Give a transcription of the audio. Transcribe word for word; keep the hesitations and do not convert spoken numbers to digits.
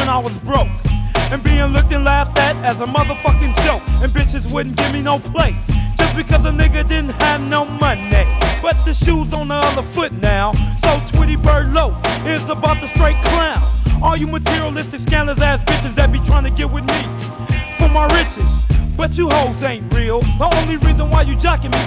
when I was broke, and being looked and laughed at as a motherfucking joke, and bitches wouldn't give me no play just because a nigga didn't have no money. But the shoe's on the other foot now, so Twitty Bird Low is about the straight clown. All you materialistic scandalous ass bitches that be trying to get with me for my riches, but you hoes ain't real. The only reason why you jocking me